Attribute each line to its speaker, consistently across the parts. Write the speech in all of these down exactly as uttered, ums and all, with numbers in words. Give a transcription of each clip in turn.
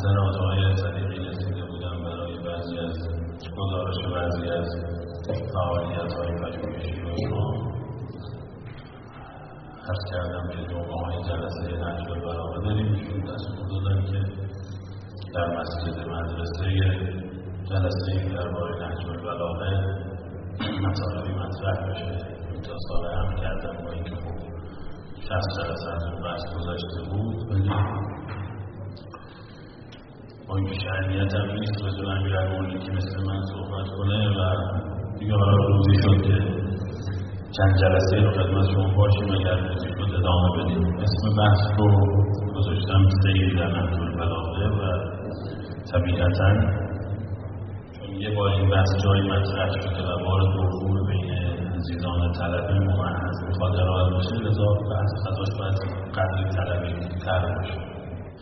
Speaker 1: استنادهای صدیقی رسیده بودم برای بعضی از گزارش بعضی از فعالیت‌های پژوهشی و اینها. عرض کردم که جمعه‌های جلسه نهج البلاغه داریم. ایشون دستور دادن که در مسجد مدرسه جلسه درباره نهج البلاغه مطالبی مطرح بشه. تا سال هم کردم با اینکه خب شصت جلسه از اون بحث گذشته بود، ولی با اینکه شأنیت هم نیست بدون امیرالمومنین که مثل من صحبت کنه و دیگه حالا روزی شد که چند جلسه رو خدمت شما باشیم، اگر روزی شد ادامه بدیم. اسم بحث رو گذاشتم سیر در نهج البلاغه و طبیعتاً چون یه بار این بحث جایی مطرح شده و بار دوم بین عزیزان طلبه ممحض میخواد ارائه بشه، لذا بحث خطاش باید قدری طلبی تر باشه.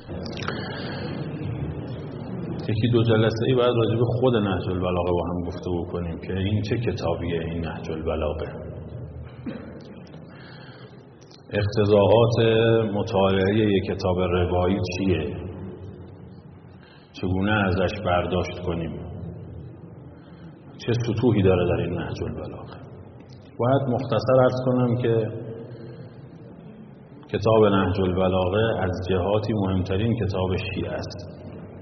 Speaker 2: یکی دو جلسه ای باید راجع به خود نهج البلاغه با هم گفتگو کنیم که این چه کتابیه این نهج البلاغه، اقتضاعات مطالعه یک کتاب روایی چیه، چگونه ازش برداشت کنیم، چه سطوحی داره در این نهج البلاغه. باید مختصر عرض کنم که کتاب نهج البلاغه از جهاتی مهمترین کتاب شیعه است.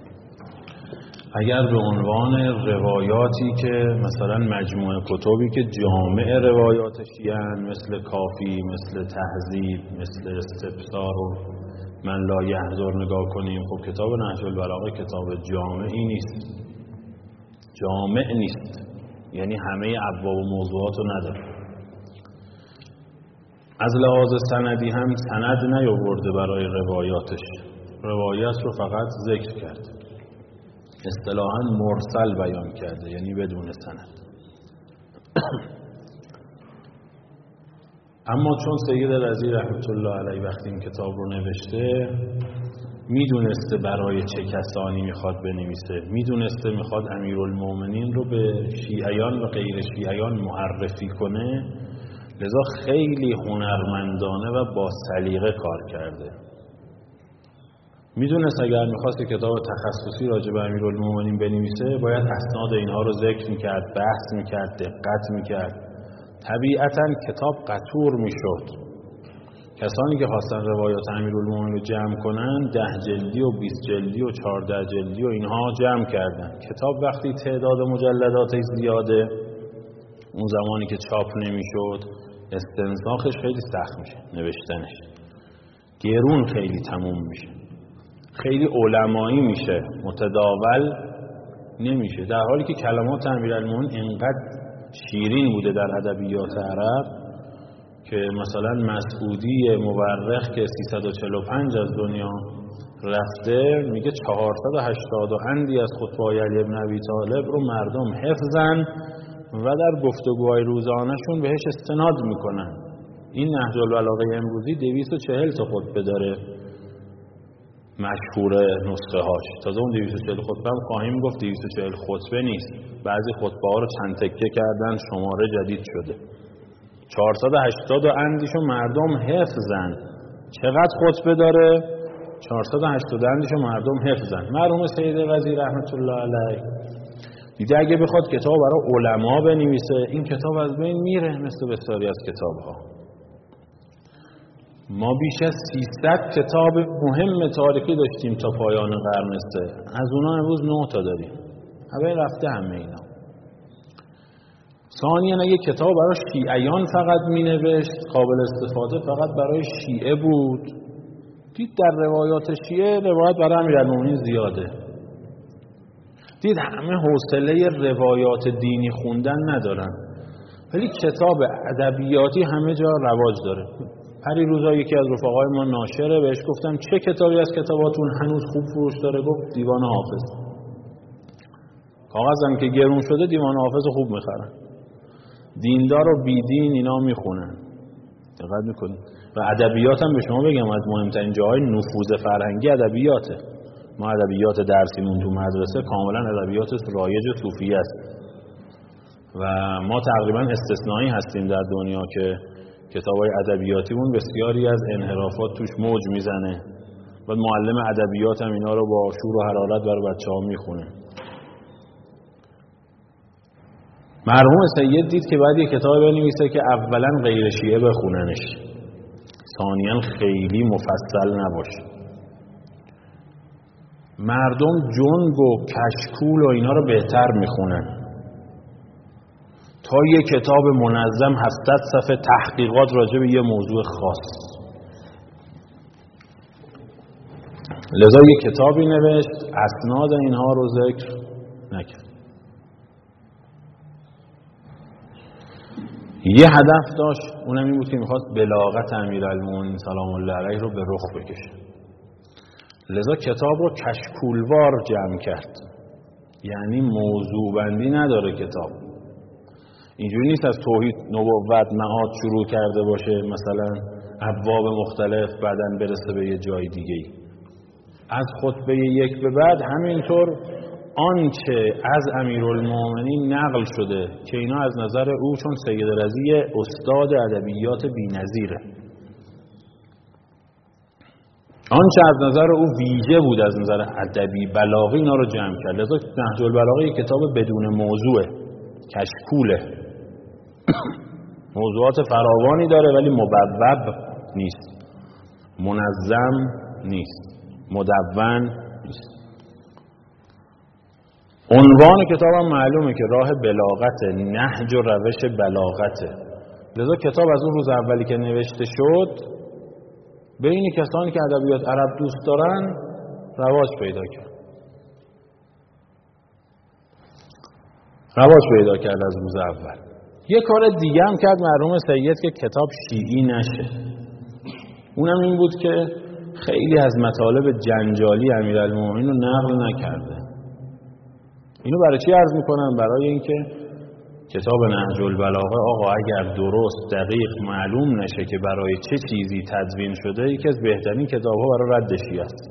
Speaker 2: اگر به عنوان روایاتی که مثلا مجموعه کتبی که جامع روایات شیعه مثل کافی، مثل تهذیب، مثل استبصار و من لا یحضر نگاه کنیم، خب کتاب نهج البلاغه کتاب جامعی نیست، جامع نیست، یعنی همه ابواب و موضوعات رو نداره. از لحاظ سندی هم سند نیاورده برای روایاتش، روایت رو فقط ذکر کرده، اصطلاحاً مرسل بیان کرده، یعنی بدون سند. اما چون سید رضی رحمت الله علیه وقتی این کتاب رو نوشته میدونسته برای چه کسانی میخواد بنویسه، میدونسته میخواد امیرالمومنین رو به شیعیان و غیر شیعیان معرفی کنه، لذا خیلی هنرمندانه و با سلیقه کار کرده. میدونست اگر میخواست کتاب تخصصی راجع به امیرالمومنین بنویسه باید اسناد اینها رو ذکر میکرد، بحث میکرد، دقت میکرد. طبیعتاً کتاب قطور میشد. کسانی که خواستن روایات امیرالمومنین رو جمع کنن ده جلدی و بیست جلدی و چهارده جلدی و اینها جمع کردن. کتاب وقتی تعداد مجلداتش زیاده، اون زمانی که چاپ نمیشد، استنساخش خیلی سخت میشه، نوشتنش گرون خیلی تموم میشه، خیلی علمایی میشه، متداول نمیشه. در حالی که کلمات امیرالمومنین انقدر شیرین بوده در ادبیات عرب که مثلا مسعودی مورخ که سیصد و چهل و پنج از دنیا رفته میگه چهارصد و هشتاد و اندی از خطبه‌های علی بن ابی طالب رو مردم حفظن و در گفتگوهای روزانه‌شون بهش استناد میکنن. این نهج البلاغه امروزی دویست و چهل تا خطبه داره مشهور نسخه هاش. تازه اون دویست و چهل خطبه هم خواهیم گفت دویست و چهل خطبه نیست، بعضی خطبه ها رو چند تکه کردن، شماره جدید شده. چهارصد و هشتاد و اندیشو مردم حفظن. چقدر خطبه داره؟ چهارصد و هشتاد اندیشو مردم حفظن. مرحوم سید وزیر رحمت الله علیه دیده اگه بخواد کتاب برای علما بنویسه این کتاب از بین میره مثل بسیاری از کتاب ها. ما بیش از سیصد کتاب مهم تاریخی داشتیم تا پایان قرن سه، از اونا امروز نه تا داریم، همه رفته همه اینا. ثانیاً اگه کتاب برای شیعیان فقط می نوشت، قابل استفاده فقط برای شیعه بود، دید در روایات شیعه روایت برای امیرالمومنین زیاده، دید همه حوصله روایات دینی خوندن ندارن، ولی کتاب ادبیاتی همه جا رواج داره. پری روزا یکی از رفقای ما ناشره، بهش گفتم چه کتابی از کتاباتون هنوز خوب فروش داره؟ گفت دیوان حافظ. کاغذم که گرون شده دیوان حافظ خوب میخرن، دیندار و بیدین اینا میخونن. دقت میکنید؟ و ادبیات هم به شما بگم از مهمترین جاهای نفوذ فرهنگی ادبیاته. ما ادبیات درسیمون تو مدرسه کاملا ادبیات رایج صوفیه است و ما تقریبا استثنایی هستیم در دنیا که کتابای ادبیاتیمون بسیاری از انحرافات توش موج میزنه. بعد معلم ادبیات هم اینا رو با شور و حرارت برای بچه‌ها میخونه. مرحوم سید دید که باید یه کتاب بنویسه که اولا غیر شیعه بخوننش، ثانیاً خیلی مفصل نباشه. مردم جنگ و کشکول و اینا رو بهتر میخونن تا یه کتاب منظم هفتصد صفحه تحقیقات راجع به یه موضوع خاص. لذا یه کتابی نوشت، اسناد اینها رو ذکر نکرد. یه هدف داشت، اونم این بود که میخواست بلاغت امیرالمومنین سلام الله علیه رو به رخ بکشه. لذا کتاب رو کشکولوار جمع کرد، یعنی موضوع بندی نداره کتاب. اینجوری نیست از توحید، نبوت، معاد شروع کرده باشه مثلا ابواب مختلف بعدن برسه به یه جای دیگه ای. از خطبه یک به بعد همینطور آنچه از امیرالمومنین نقل شده که اینا از نظر او، چون سید رضی استاد ادبیات بی‌نظیره، آنچه از نظر او ویژه بود از نظر ادبی بلاغی اینا رو جمع کرد. لذا نهج البلاغه یک کتاب بدون موضوعه، کشکوله. موضوعات فراوانی داره ولی مبوب نیست، منظم نیست، مدون نیست. عنوان کتاب هم معلومه که راه بلاغته، نهج و روش بلاغته. لذا کتاب از اون روز اولی که نوشته شد بین کسانی که ادبیات عرب دوست دارن رواج پیدا کرد. رواج پیدا کرد از روز اول. یه کار دیگه هم کرد مرحوم سید که کتاب شیعی نشه. اونم این بود که خیلی از مطالب جنجالی امیرالمومنین رو نقل نکرده. اینو برای چی عرض میکنم؟ برای اینکه کتاب نهج البلاغه آقا اگر درست دقیق معلوم نشه که برای چه چیزی تدوین شده، یکی از بهترین کتاب‌ها برای رد شیعه است.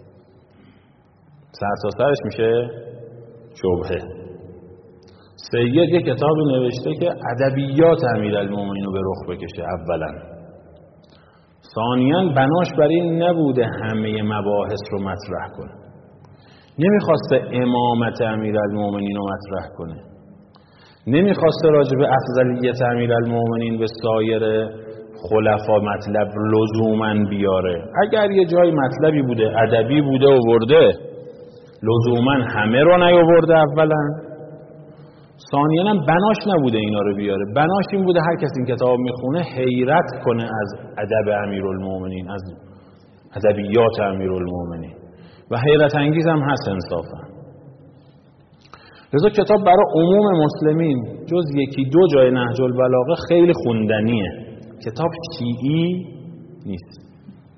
Speaker 2: سر تا سرش میشه شبهه. سید یک کتابی نوشته که ادبیات امیرالمومنین رو به رخ بکشه اولا. ثانیاً بناش بر این نبوده همه مباحث رو مطرح کنه. نمیخواسته امامت امیرالمومنین رو مطرح کنه. نمیخواسته راجع به افضلیت امیرالمومنین به سایر خلفا مطلب لزوماً بیاره. اگر یه جای مطلبی بوده ادبی بوده و ورده، لزوماً همه رو نیاورده اولا. ثانیاً هم بناش نبوده اینا رو بیاره. بناش این بوده هر کسی این کتاب میخونه حیرت کنه از ادب امیرالمومنین، از ادبیات امیرالمومنین، و حیرت انگیز هم هست انصافا. لذا کتاب برای عموم مسلمین جز یکی دو جای نهج البلاغه خیلی خوندنیه. کتاب شیعی نیست.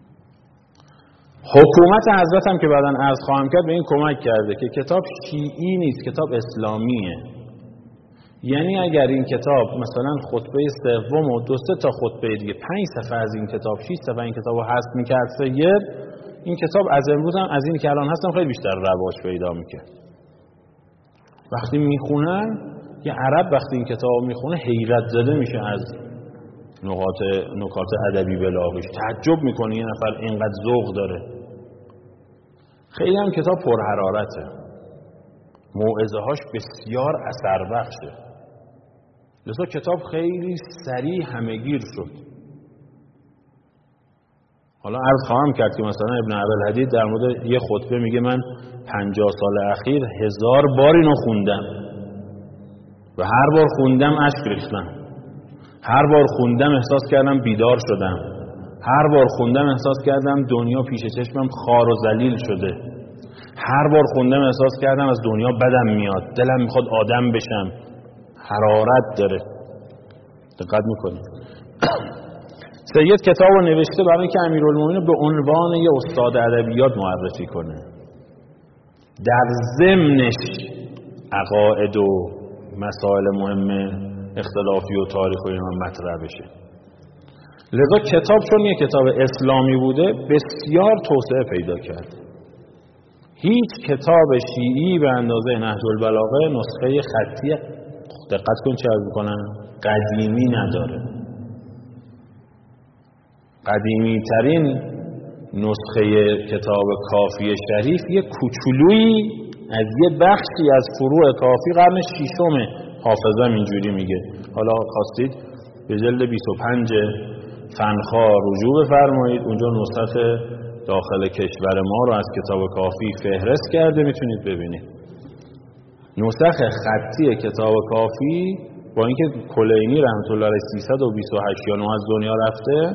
Speaker 2: حکومت حضرت هم که بعداً عرض خواهم کرد به این کمک کرده که کتاب شیعی نیست، کتاب اسلامیه. یعنی اگر این کتاب مثلا خطبه سوم و دو سه تا خطبه دیگه پنج صفحه از این کتاب، شش صفحه این کتابو حذف می‌کرد سید، این کتاب از امروز هم از این که الان هستم خیلی بیشتر رواج پیدا می‌کرد. وقتی میخونن یه عرب وقتی این کتاب میخونه حیرت زده میشه از نقاط نکات ادبی بلاغیش، تعجب میکنه یه نفر اینقدر ذوق داره. خیلی هم کتاب پرحرارته، موعظه هاش بسیار اثر بخشه. لذا کتاب خیلی سریع همه‌گیر شد. حالا عرض خواهم کرد که مثلا ابن عبدالحدید در مورد یه خطبه میگه من پنجاه سال اخیر هزار بار اینو خوندم و هر بار خوندم اشک ریختم، هر بار خوندم احساس کردم بیدار شدم، هر بار خوندم احساس کردم دنیا پیش چشمم خار و ذلیل شده، هر بار خوندم احساس کردم از دنیا بدم میاد، دلم میخواد آدم بشم. حرارت داره. دقت میکنید سید کتاب رو نوشته برای اینکه امیرالمومنین به عنوان یه استاد ادبیات معرفی کنه، در ضمنش عقاید و مسائل مهم اختلافی و تاریخ و اینا مطرح بشه. لذا کتاب چون یه کتاب اسلامی بوده بسیار توسعه پیدا کرد. هیچ کتاب شیعی به اندازه نهج البلاغه نسخه خطی، دقت کن چه عرض میکنم، قدیمی نداره. قدیمی ترین نسخه کتاب کافی شریف یه کوچولویی از یه بخشی از فروع کافی قرن ششم حافظم اینجوری میگه. حالا خواستید به جلد بیست و پنج فنخواه رجوع بفرمایید، اونجا نسخ داخل کشور ما رو از کتاب کافی فهرست کرده، میتونید ببینید. نسخ خطی کتاب کافی با اینکه کلینی رحمت الله علیه سیصد و بیست و هشت یا نه از دنیا رفته،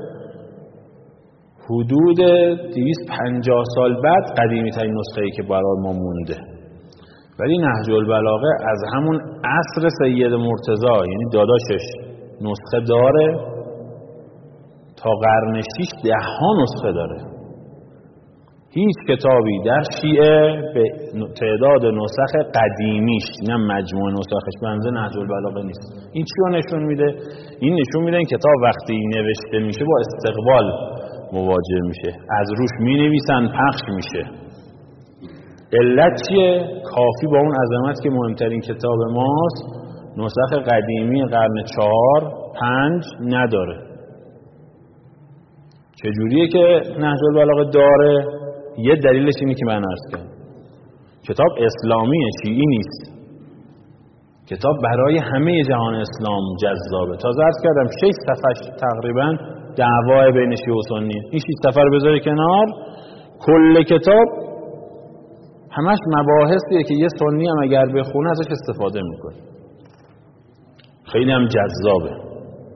Speaker 2: حدود دویست و پنجاه سال بعد قدیمی ترین نسخه‌ای که برای ما مونده. ولی نهج البلاغه از همون عصر سید مرتضی یعنی داداشش نسخه داره تا قرن شش ده ها نسخه داره. هیچ کتابی در شیعه به تعداد نسخ قدیمیش نه مجموع نسخش بنده نهج البلاغه نیست. این چی رو نشون میده؟ این نشون میده این کتاب وقتی نوشته میشه با استقبال مواجه میشه، از روش مینویسن، پخش میشه. علت چیه؟ کافی با اون عظمت که مهمترین کتاب ماست نسخ قدیمی قرن چهار پنج نداره. چجوریه که نهج البلاغه داره؟ یه دلیلش اینه که من عرض کردم، کتاب اسلامیه، شیعی نیست. کتاب برای همه جهان اسلام جذابه. تازه عرض کردم شش صفحه تقریبا دعوا بین شیعه و سنیه. این شش صفحه رو بذاری کنار، کل کتاب همش مباحثیه که یه سنی هم اگر بخونه ازش استفاده میکنه. خیلی هم جذابه.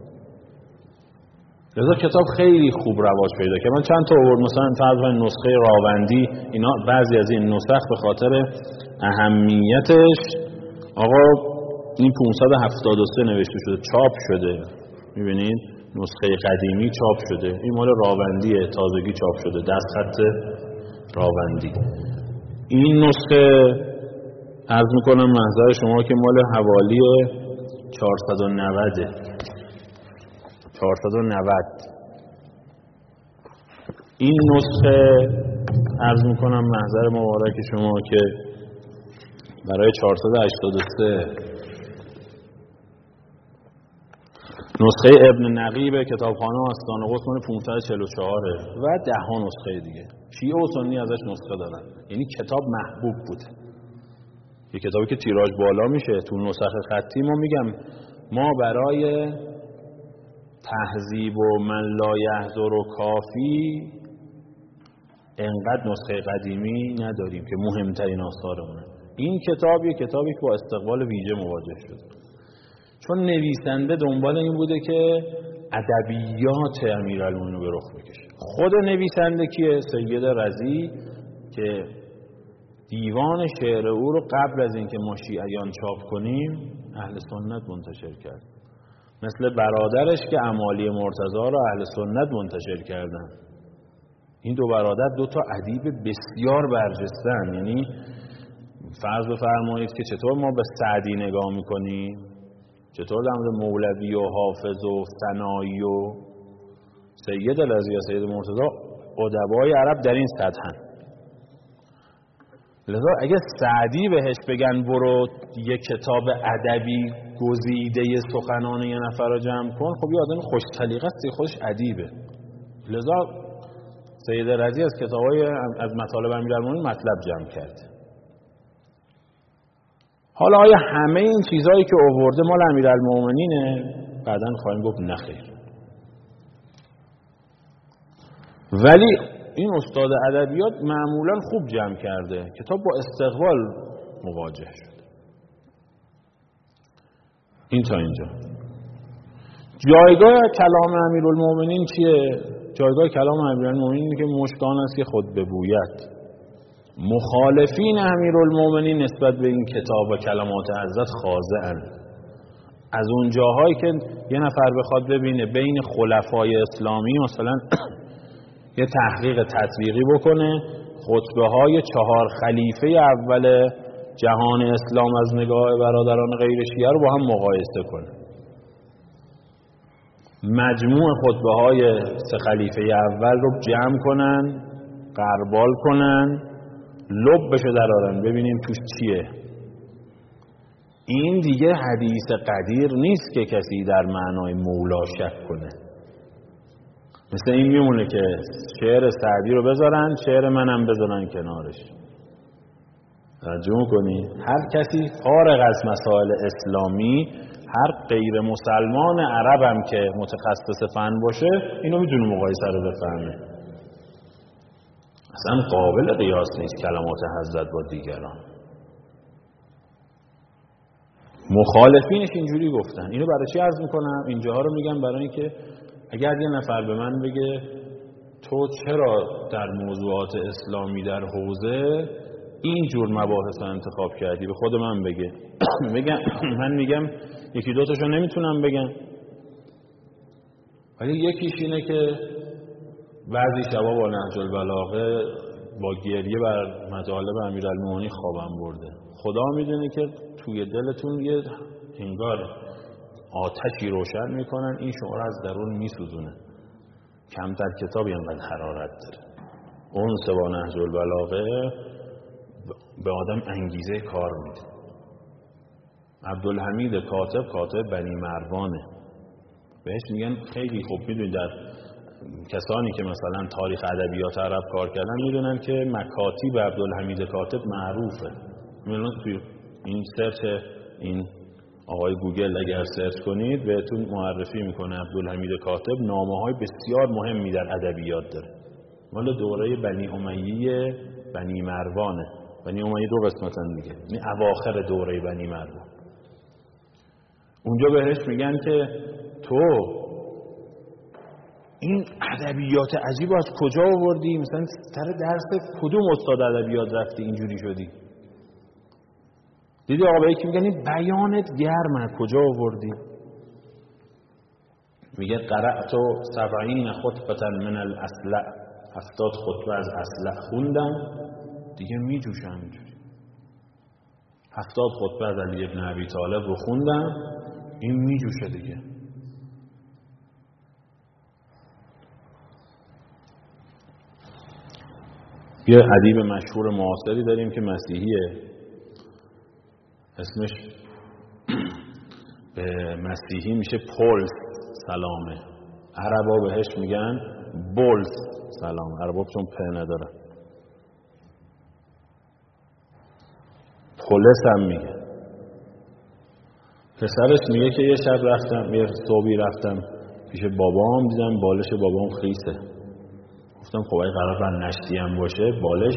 Speaker 2: لذا کتاب خیلی خوب رواج پیدا کرد. من چند تا آورد، مثلا فرض نسخه راوندی، اینا بعضی از این نسخ به خاطر اهمیتش آقا این پانصد و هفتاد و سه نوشته شده، چاپ شده. میبینید نسخه قدیمی چاپ شده، این مال راوندیه، تازگی چاپ شده، دست خط راوندی. این نسخه عرض میکنم محضر شما که مال حوالی چهارصد و نود چهارصد و نود. این نسخه عرض میکنم محضر مبارک شما که برای چهارصد و هشتاد و سه نسخه ابن نقیب کتابخانه آستان قدس مال پانصد و چهل و چهار و ده ها نسخه دیگه. شیعه و سنی ازش نسخه دارن. یعنی کتاب محبوب بوده. یه کتابی که تیراژ بالا میشه. تو نسخ خطی ما میگم ما برای تهذیب و من لا یحضر و کافی انقدر نسخه قدیمی نداریم که مهمترین آثارمونه. این کتاب یه کتابی که با استقبال ویژه مواجه شد، چون نویسنده دنبال این بوده که ادبیات امیرالمومنین رو به رخ بکشه. خود نویسنده کیه؟ سید رضی که دیوان شعر او رو قبل از اینکه ما شیعیان چاپ کنیم اهل سنت منتشر کرد، مثل برادرش که امالی مرتضی رو اهل سنت منتشر کردن. این دو برادر دو تا ادیب بسیار برجسته‌اند. یعنی فرض بفرمایید که چطور ما به سعدی نگاه میکنیم، چطور در مورد مولوی و حافظ و ثنایی و سید رضی و سید مرتضی ادبای عرب در این سطحن. لذا اگه سعدی بهش بگن برو یک کتاب ادبی گزیده سخنان یه نفر رو جمع کن، خب یه آدم خوش سلیقه است، خودش ادیبه. لذا سید رضی از کتابای از مطالب امیرالمومنین مطلب جمع کرد. حالا آیا همه این چیزهایی که آورده مال امیرالمومنینه؟ بعداً خواهیم گفت نخیر. ولی این استاد ادبیات معمولاً خوب جمع کرده، کتاب با استقبال مواجه شد. این تا اینجا. جایگاه کلام امیرالمومنین چیه؟ جایگاه کلام امیرالمومنین که مشکان است که خود ببوید. مخالفین امیرالمومنین نسبت به این کتاب و کلمات حضرت خاضع‌اند. از اون جاهایی که یه نفر بخواد ببینه بین خلفای اسلامی مثلا یه تحقیق تطبیقی بکنه، خطبه های چهار خلیفه اول جهان اسلام از نگاه برادران غیر شیعه رو با هم مقایسه کنه، مجموع خطبه های سه خلیفه اول رو جمع کنن، غربال کنن، لب بشه درارن ببینیم توش چیه. این دیگه حدیث قدیر نیست که کسی در معنای مولا شک کنه. مثل این میمونه که شعر سعدی رو بذارن، شعر منم بذارن کنارش. توجه کنی هر کسی فارغ از مسائل اسلامی، هر غیر مسلمان عربم که متخصص فن باشه اینو میتونه مقایسه رو بفهمه. اصلا قابل قیاس نیست کلمات حضرت با دیگران. مخالفینش اینجوری گفتن. اینو برای چی عرض میکنم؟ اینجاها رو میگم برای اینکه اگر یه نفر به من بگه تو چرا در موضوعات اسلامی در حوزه این جور مباحث رو انتخاب کردی، به خود من بگه. بگم من میگم یکی دو تاشو نمیتونم بگم، ولی یکیش اینه که بعضی شبا با نهج البلاغه با گریه بر مطالب امیرالمومنین خوابم برده. خدا میدونه که توی دلتون یه انگار آتشی روشن میکنن، این شما رو از درون میسوزونه. کمتر کتابی انقدر حرارت داره. اون سوا نهج البلاغه به آدم انگیزه کار میده. عبدالحمید کاتب کاتب بنی مروانه، بهش میگن خیلی خوب میدونید در کسانی که مثلا تاریخ ادبیات عرب کار کردن میدونن که مکاتیب عبدالحمید کاتب معروفه. میدونن توی این سرچ این آقای گوگل اگر سرچ کنید بهتون معرفی میکنه عبدالحمید کاتب نامه‌های بسیار مهمی در ادبیات داره. مال دوره بنی امیه بنی مروانه. بنی امیه دو قسمتن دیگه، این اواخر دوره بنی مروان. اونجا بهش میگن که تو این ادبیات عجیب از کجا آوردی؟ مثلا سر درس کدوم استاد ادبیات رفتی اینجوری شدی؟ دیدی آقا به یکی میگن این بیانت گرمه، کجا آوردی؟ میگه قرأت سبعین خطبه من الاصلع، هفتاد خطبه از اصلع خوندم دیگه میجوشم اینجوری. هفتاد خطبه از علی ابن ابی طالب رو خوندم این میجوشه دیگه. یه ادیب مشهور معاصری داریم که مسیحیه، اسمش به مسیحی میشه پولس سلامه، عربا بهش میگن بولس سلام، عربا چون پ نداره پولس هم میگه. پسرش میگه که یه شب رفتم، یه صبحی رفتم پیش بابام، دیدم بالش بابام خیسه. گفتم خب اگه قرار بر نشتی هم باشه بالش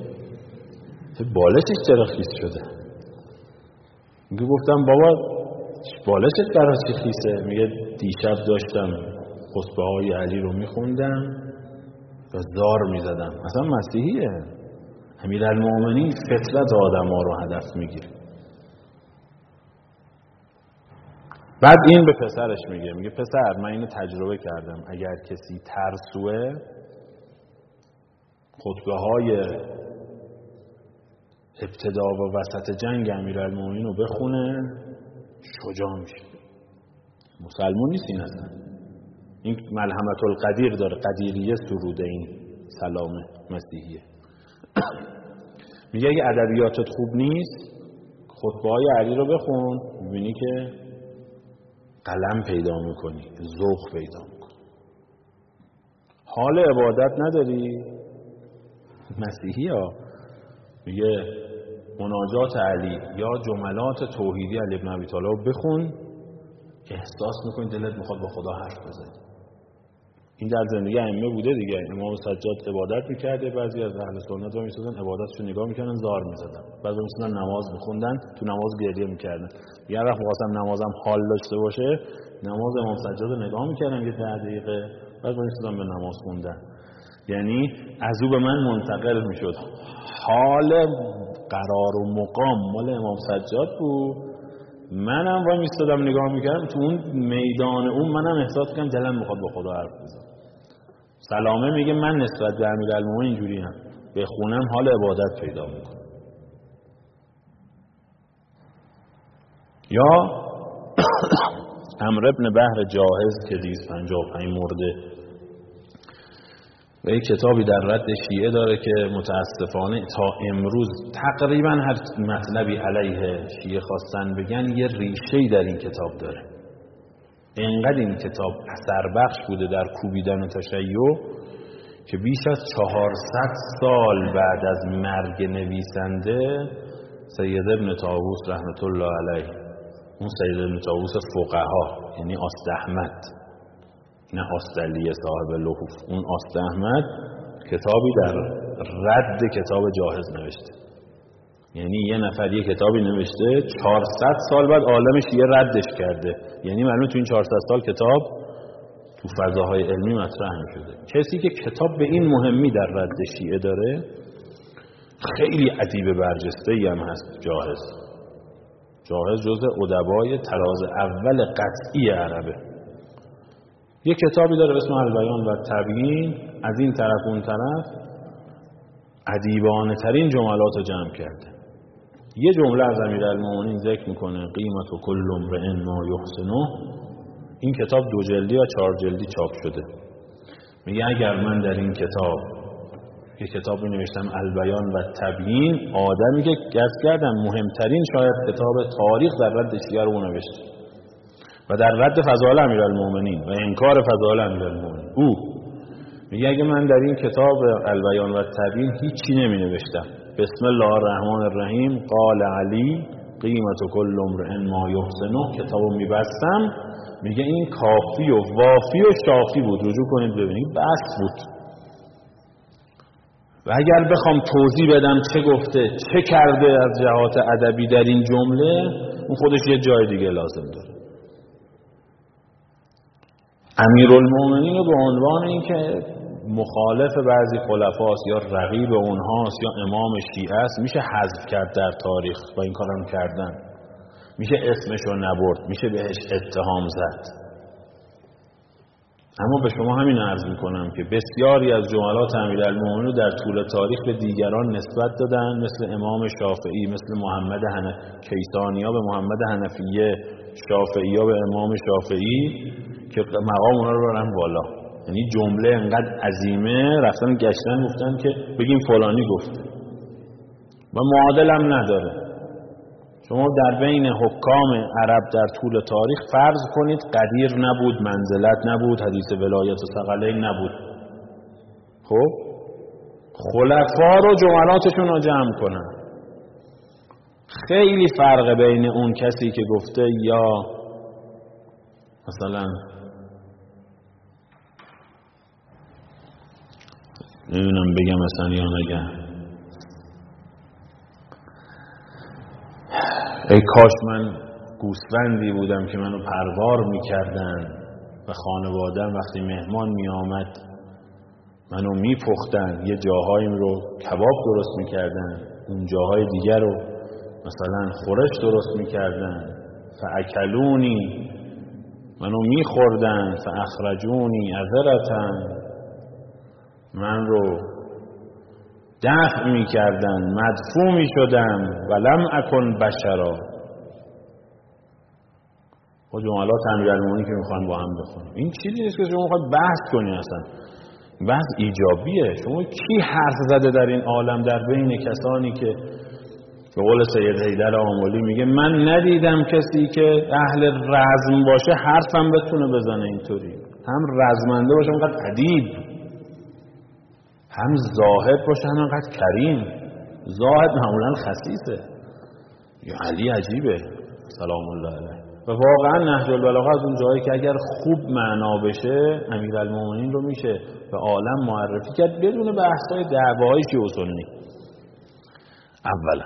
Speaker 2: بالشش چرا خیس شده؟ میگه گفتم بابا بالشت برای چی خیسه؟ میگه دیشب داشتم خطبه های علی رو میخوندم و زار میزدم. اصلا مسیحیه، امیرالمومنین فطرت آدم ها رو هدف میگیره. بعد این به پسرش میگه میگه پسر من اینو تجربه کردم، اگر کسی ترسوه خطبه های ابتدا و وسط جنگ امیرالمومنین رو بخونه شجاع میشه. مسلمون نیست این اصلا، این ملحمة القدیر داره، قدیریه سروده این سلامه مسیحیه. میگه اگه ادبیاتت خوب نیست خطبه های علی رو بخون، میبینی که قلم پیدا میکنی، ذوق پیدا میکنی. حال عبادت نداری؟ مسیحی ها میگه مناجات علی یا جملات توحیدی علی ابن ابی طالب بخون، احساس میکنی دلت میخواد با خدا حرف بزنی. این در زندگی ائمه بوده دیگه. امام سجاد عبادت میکرده، بعضی از اهل سنت ها میسازن عبادتشو نگاه میکردن زار میزدن، بعضی میسازن نماز میخوندن تو نماز گریه میکردن. یه وقت می‌خواستم نمازم حال داشته باشه نماز امام سجاد رو نگاه میکردم یه ده دقیقه، بعد میسازن به نماز خوندن. یعنی از او به من منتقل میشد. حال قرار و مقام مال امام سجاد بود، منم وای میستادم نگاه میکردم تو اون میدان اون، منم احساس کردم دلم میخواد با خدا حرف بزنم. سلامه میگه من نسبت به امیرالمومنین اینجوری ام، بخونم حال عبادت پیدا میکنم. یا عمرو بن بحر جاهز که دویست و پنجاه و پنج مرده و یک کتابی در رد شیعه داره که متاسفانه تا امروز تقریبا هر مطلبی علیه شیعه خواستن بگن یه ریشه‌ای در این کتاب داره. اینقدر این کتاب اثر بخش بوده در کوبیدن و تشیع که بیش از چهارصد سال بعد از مرگ نویسنده سید ابن طاووس رحمت الله علیه، اون سید ابن طاووس فقها، یعنی آست احمد، نه آستعلیه صاحب لحوف، اون آست احمد کتابی در رد کتاب جاهز نوشته. یعنی یه نفر یه کتابی نوشته، چهارصد سال بعد عالم شیعه ردش کرده. یعنی معلومه تو این چهارصد سال کتاب تو فضاهای علمی مطرح شده. کسی که کتاب به این مهمی در رد شیعه داره خیلی ادیب برجسته‌ای هم هست. جاهز جاهز جزء ادبای طراز اول قطعی عربه. یه کتابی داره اسم البیان و تبیین، از این طرف اون طرف ادیبانه ترین جملات رو جمع کرده. یه جمله از امیرالمومنین ذکر میکنه قیمت و کل امرئ ما یحسنه. این کتاب دو جلدی یا چهار جلدی چاپ شده. میگه اگر من در این کتاب یه کتابی نوشتم البیان و تبیین، آدمی که گز کردم مهمترین شاید کتاب تاریخ در رد شیعه رو نوشته و در رد فضائل امیرالمومنین و انکار فضائل امیرالمومنین. او میگه اگه من در این کتاب البیان و تبیین هیچی نمی نوشتم، بسم الله الرحمن الرحیم قال علی قیمت کل امرئ ما یحسنه کتابو میبستم، میگه این کافی و وافی و شافی بود. رجوع کنید ببینید بس بود. و اگر بخوام توضیح بدم چه گفته چه کرده از جهات ادبی در این جمله، اون خودش یه جای دیگه لازم داره. امیرالمومنین رو به عنوان این که مخالف بعضی خلفاست یا رقیب اونهاست یا امام شیعه است میشه حذف کرد در تاریخ، با این کارم کردن میشه اسمشو نبرد، میشه بهش اتهام زد. اما به شما همین عرض میکنم که بسیاری از جملات امیرالمومنین رو در طول تاریخ به دیگران نسبت دادن، مثل امام شافعی، مثل محمد حنف... کیسانی‌ها به محمد حنفیه، شافعی‌ها به امام شافعی، که مقام اونا رو برن بالا. یعنی جمله انقدر عظیمه رفتن گشتن گفتن که بگیم فلانی گفته و معادل هم نداره. شما در بین حکام عرب در طول تاریخ فرض کنید قدیر نبود، منزلت نبود، حدیث ولایت و ثقلین نبود. خب خلفا رو جملاتشون رو جمع کنن. خیلی فرق بین اون کسی که گفته یا مثلا نمیدونم بگم مثلا یا نگم ای کاش من گوسفندی بودم که منو پروار میکردن و خانواده‌ام وقتی مهمان میآمد منو میپختن، یه جاهاییم رو کباب درست میکردن، اون جاهای دیگر رو مثلا خورش درست میکردن، فاکلونی منو میخوردن، فاخرجونی عذرتن من رو دفع می کردن، مدفوع می شدم ولم اکن بشرا. و جملات امیرالمومنین که میخوان با هم بخونیم، این چیزی نیست که شما میخواد بحث کنی، اصلا بحث ایجابیه. شما کی حرف زده در این عالم در بین کسانی که به قول سید حیدر آملی میگه من ندیدم کسی که اهل رزم باشه حرفم بتونه بزنه اینطوری، هم رزمنده باشه هم قد ادیب، هم زاهد باشه هم انقدر کریم. زاهد معمولا خسیسه. یا علی عجیبه سلام الله علیه. و واقعا نهج البلاغه از اون جایی که اگر خوب معنا بشه امیرالمومنین رو میشه به عالم معرفی کرد بدون بحث‌های دعواهای شیعه و سنی اولا.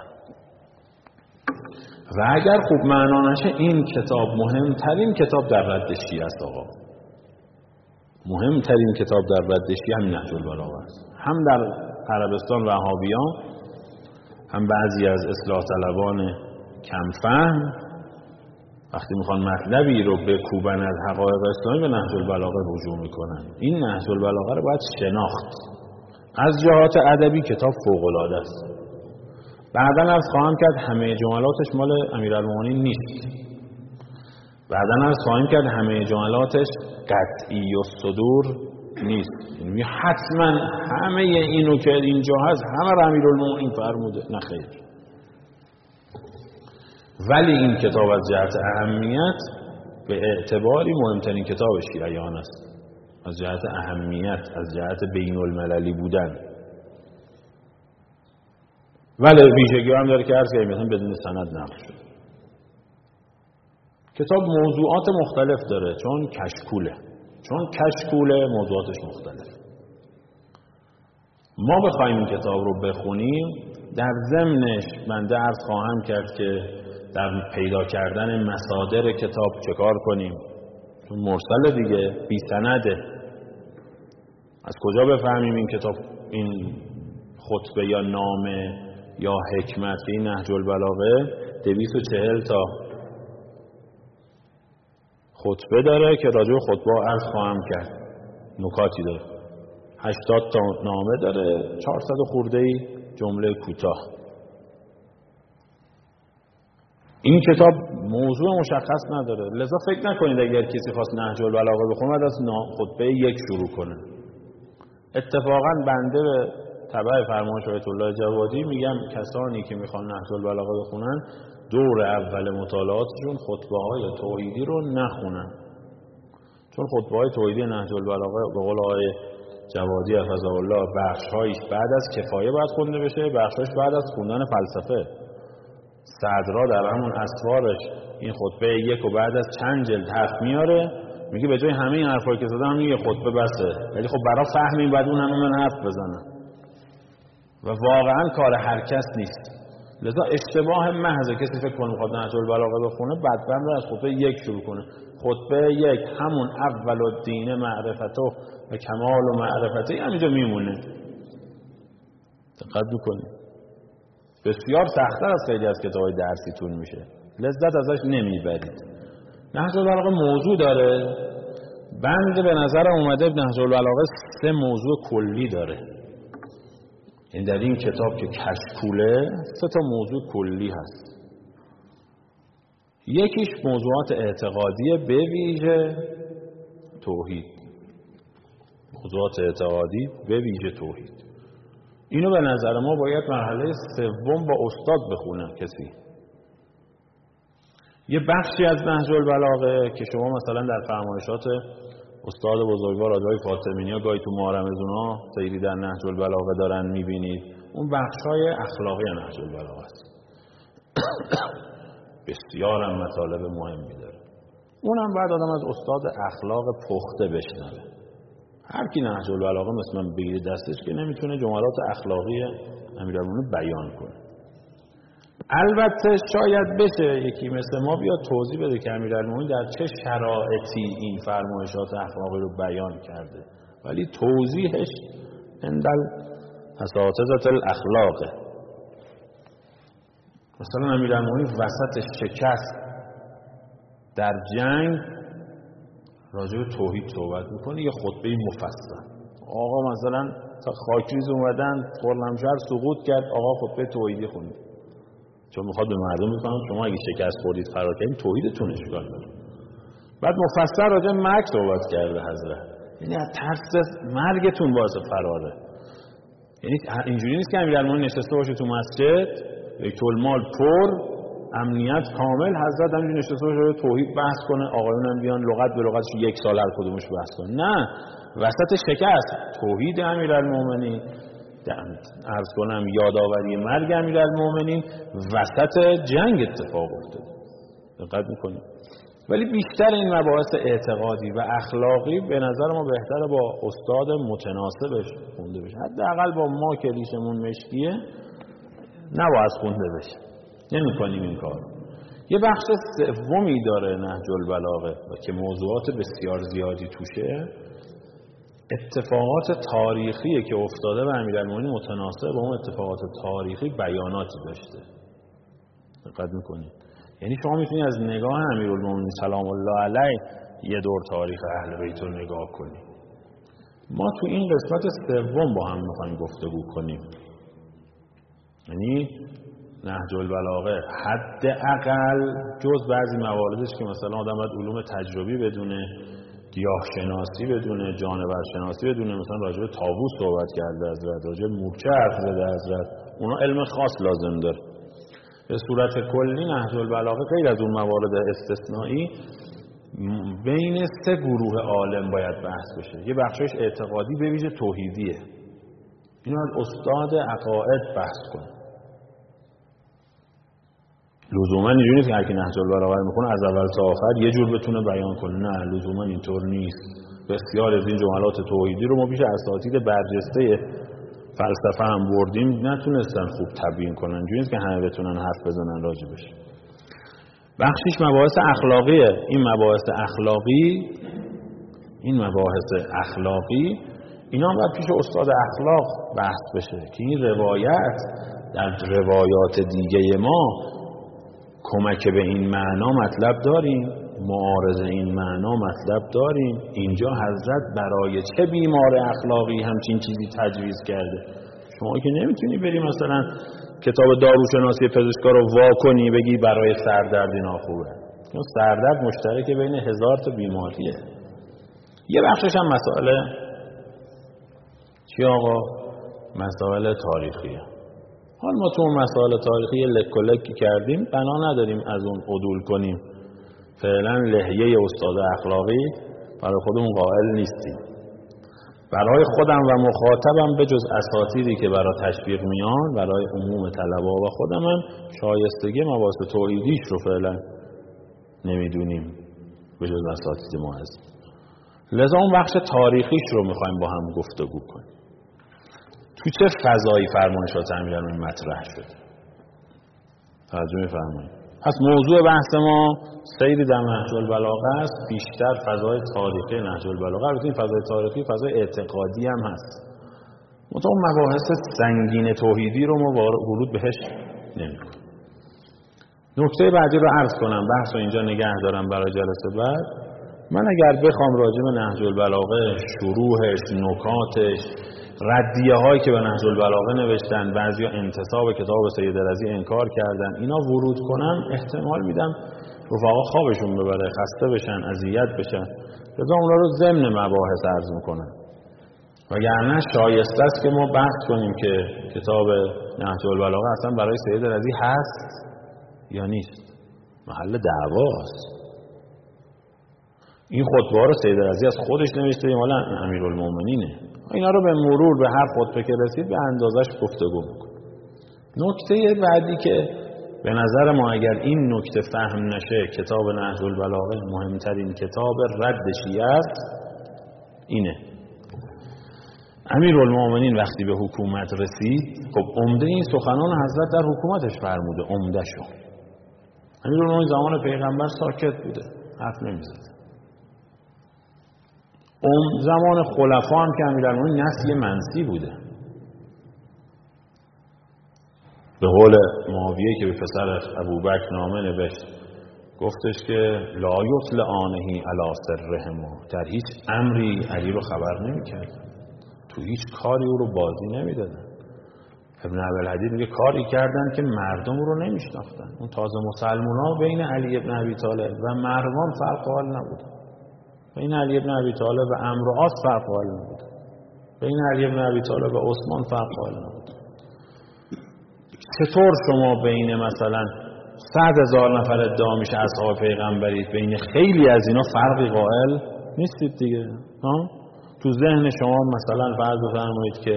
Speaker 2: و اگر خوب معنا نشه این کتاب مهمترین کتاب در رد شیعه است. آقا مهمترین کتاب در رد شیعه هم نهج البلاغه است. هم در عربستان وهابیان هم بعضی از اصلاح طلبان کم فهم وقتی میخوان مطلبی رو بکوبن از حقایق اسلامی به نهج البلاغه رجوع میکنن. این نهج البلاغه رو باید شناخت. از جهات ادبی کتاب فوق العاده است. بعداً از خواهم کرد همه جملاتش مال امیرالمومنین نیست. بعداً از خواهیم کرد همه جملاتش قطعی و صدور نیست. یعنی حتما همه اینو که اینجا هست همه رو امیرالمومنین فرموده، نه خیر. ولی این کتاب از جهت اهمیت به اعتباری مهمترین کتاب شیعیان است، از جهت اهمیت، از جهت بین المللی بودن. ولی ویژگی هم داره که عرض کردیم مثلا بدون سند نقل شد. کتاب موضوعات مختلف داره چون کشکوله، چون کشکوله موضوعاتش مختلف. ما بخوایم این کتاب رو بخونیم، در ضمنش بنده عرض خواهم کرد که در پیدا کردن مصادر کتاب چه کار کنیم، چون مرسل دیگه، بی سنده. از کجا بفهمیم این کتاب، این خطبه یا نامه یا حکمت که این نهج البلاغه دویست و چهل تا خطبه داره که راجع به خطبه عرض خواهم کرد، نکاتی داره، هشتاد تا نامه داره، چهارصد خورده‌ای جمله کوتاه. این کتاب موضوع مشخص نداره، لذا فکر نکنید اگر کسی خواست نهج البلاغه بخونه بعد از خطبه یک شروع کنه. اتفاقا بنده به تبع فرمایش آیت الله جوادی میگم کسانی که میخوان نهج البلاغه بخونن دور اول مطالعاتشون خطبه های توحیدی رو نخونن، چون خطبه های توحیدی نهج البلاغه به قول آقای جوادی حفظه الله بخش‌هایش بعد از کفایه باید خونده بشه، بخش‌هاش بعد از خوندن فلسفه. صدرا در همون اسوارش این خطبه یک و بعد از چند جلد حرف میاره، میگه به جای همه این حرفایی که زدم یه خطبه بسه، ولی خب برای فهم این بعد اون همه من حرف بزنم و واقعا کار هر کس نیست. لذا اشتباه محض کسی فکر کنه میخواد نهج البلاغه بخونه بدبند از خطبه یک شروع کنه. خطبه یک همون اول الدین معرفته و کمال و معرفته همینجا میمونه. دقت بکنید بسیار سخت‌تر از خیلی از کتاب‌های درسیتون میشه، لذت ازش نمیبرید. نهج البلاغه موضوع داره، بند به نظر اومده نهج البلاغه سه موضوع کلی داره. این در این کتاب که کشکوله سه تا موضوع کلی هست. یکیش موضوعات اعتقادی به ویژه توحید، موضوعات اعتقادی به ویژه توحید. اینو به نظر ما باید مرحله سوم با استاد بخونه کسی. یه بخشی از نهج البلاغه که شما مثلا در فرمایشات استاد بزرگوار آقای فاطمی‌نیا گاهی تو مارمزونا سیری در نهج البلاغه دارن میبینید، اون بخشای اخلاقی نهج البلاغه است. بسیار هم مطالب مهمی داره. اونم بعد آدم از استاد اخلاق پخته بشنوه. هر کی نهج البلاغه مثل من بگیره دستش که نمیتونه جملات اخلاقی امیرالمومنین بیان کنه. البته شاید بشه یکی مثل ما بیاد توضیح بده که امیرالمومنین در چه شرایطی این فرمایشات اخلاقی رو بیان کرده، ولی توضیحش اندل اساتذه الاخلاق. مثلا امیرالمومنین وسط شکست در جنگ راجع به توحید صحبت میکنه، یه خطبه مفصل. آقا مثلا تا خاکریز اومدن خرمشهر سقوط کرد، آقا خطبه توحیدی خوند، چون میخواد به مردم بفهمه شما اگه شکست خوردید فرار کردید توحیدتون اشکال داره. بعد مفصل راجع به مرگ صحبت کرده حضرت، یعنی از ترس مرگتون باعث فراره. یعنی اینجوری نیست که امیرالمومنین نشسته باشه تو مسجد بیت المال پر امنیت کامل، حضرت همینجوری نشسته باشه توحید بحث کنه، آقایون هم بیان لغت به لغتش یک سال هر کدومش بحث کنه. نه، وسط شکست توحید امیرالمومنین، عرض کنم یادآوری مرگ امیرالمومنین وسط جنگ اتفاق افتاد. دقت میکنید. ولی بیشتر این مباحث اعتقادی و اخلاقی به نظر ما بهتره با استاد متناسبش خونده بشه. حداقل با ما که ریشمون مشکیه نباید خونده بشه، نمی کنیم این کار. یه بخش سومی داره نهج البلاغه و که موضوعات بسیار زیادی توشه، اتفاقات تاریخی که افتاده و امیرالمومنین متناسب با اون اتفاقات تاریخی بیاناتی داشته. دقت میکنید. یعنی شما میتونید از نگاه امیرالمومنین سلام الله علیه یه دور تاریخ اهل بیت رو نگاه کنید. ما تو این قسمت سوم با هم میخوایم گفتگو کنیم. یعنی نهج البلاغه حداقل جز بعضی مواردش که مثلا آدم باید علوم تجربی بدونه، گیاه شناسی بدونه، جانور شناسی بدونه، مثلا راجع به طاووس صحبت کرده حضرت، راجع به مورچه حرف زده حضرت، اونا علم خاص لازم داره. به صورت کلی نهج البلاغه غیر از اون موارد استثنایی بین سه گروه عالم باید بحث بشه. یه بخشش اعتقادی به ویژه توحیدیه، اینو از استاد عقاید بحث کنه. لزوما اینجوری نیست که هر کی نهج البلاغه میخونه از اول تا آخر یه جور بتونه بیان کنه، نه لزوما اینطور نیست. بسیار از این جملات توحیدی رو ما پیش اساتید برجسته فلسفه هم بردیم، نتونستن خوب تبیین کنن. اینجوری نیست که همه بتونن حرف بزنن راجبش. بخشش مباحث اخلاقیه. این مباحث اخلاقی این مباحث اخلاقی اینا هم باید پیش استاد اخلاق بحث بشه که این روایت در روایات دیگه ما کمک به این معنا مطلب داریم، معارض این معنا مطلب داریم. اینجا حضرت برای چه بیمار اخلاقی همچین چیزی تجویز کرده؟ شما که نمیتونی بری مثلا کتاب داروشناسی پزشکا رو وا کنی بگی برای سردرد اینا خوبه. چون سردرد مشترک بین هزار تا بیماریه. یه بخشش هم مسائل چی آقا؟ مسائل تاریخیه. حال ما تو مسائل تاریخی لک و لکی کردیم، بنا نداریم از اون عدول کنیم. فعلا لحیه استاد اخلاقی برای خودمون قائل نیستیم. برای خودم و مخاطبم به جز اساتیدی که برای تشویق میان، برای عموم طلبا و خودم هم شایستگی مباحث توحیدیش رو فعلا نمیدونیم به جز اساتید ما هست. لذا اون بخش تاریخیش رو میخوایم با هم گفتگو کنیم. تو چه فضایی فرمایشات امیرالمومنین مطرح شده؟ توجه می‌فرمایید. پس موضوع بحث ما سیر در نهج البلاغه است، بیشتر فضای تاریخی نهج البلاغه. البته این فضای تاریخی فضای اعتقادی هم هست. منتها اون مباحث سنگین توحیدی رو ما ورود بهش نمی‌کنیم. نکته بعدی رو عرض کنم، بحث رو اینجا نگه دارم برای جلسه بعد. من اگر بخوام راجع به نهج البلاغه، شروحش، نکاتش، ردیه هایی که به نهج البلاغه نوشتن، بعضیا انتساب کتاب سید رضی انکار کردن، اینا ورود کنم احتمال میدم رفقا خوابشون ببره، خسته بشن، اذیت بشن. لذا اونا رو ضمن مباحث عرض میکنم. وگرنه شایسته است که ما بحث کنیم که کتاب نهج البلاغه اصلا برای سید رضی هست یا نیست. محل دعواست. این خطبه ها رو سید رضی از خودش نوشته یا مال امیرالمومنینه؟ اینا رو به مرور به هر خطبه که رسید به اندازش گفتگو میکنه. نکته بعدی که به نظر ما اگر این نکته فهم نشه کتاب نهج البلاغه مهمترین کتاب رد شیعه است اینه. امیرالمومنین وقتی به حکومت رسید، خب عمده این سخنان حضرت در حکومتش فرموده، عمده شو. امیرالمومنین زمان پیغمبر ساکت بوده، حرف نمیزد. اون زمان خلفا هم که امیرالمومنین نسل منسی بوده. به قول معاویه که به پسر ابوبکر نامه نوشت، گفتش که لا یطل آنهی علی سرهم، در هیچ امری علی رو خبر نمی‌کردن، تو هیچ کاری او رو بازی نمیدادن. ابن ابوالحدید میگه کاری کردن که مردم رو نمیشناختن. اون تازه مسلمونا بین علی ابن ابی طالب و مردم فرق حال نبود. بین علی ابن ابی طالب و عمرو و عاص فرق حال نبود. بین علی ابن ابی طالب و عثمان فرق حال نبود. چطور شما بین مثلا صد هزار نفر ادعا میشه اصحاب پیغمبرید، بین خیلی از اینا فرقی قائل نیستید دیگه؟ ها؟ تو ذهن شما مثلا فرض بفرمایید که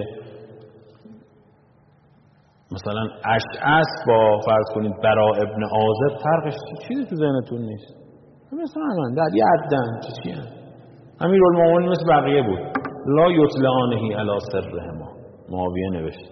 Speaker 2: مثلا اشعث با فرض کنید برا ابن عازب فرقش چیزی تو ذهنتون نیست. مثلا من در یه عدن چی چیه؟ امیرالمومنین مثل بقیه بود. لا یطل آنهی علی سرهما، معاویه نوشت.